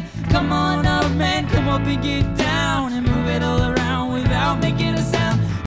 Come on up, man, come up and get down and move it all around without making a sound.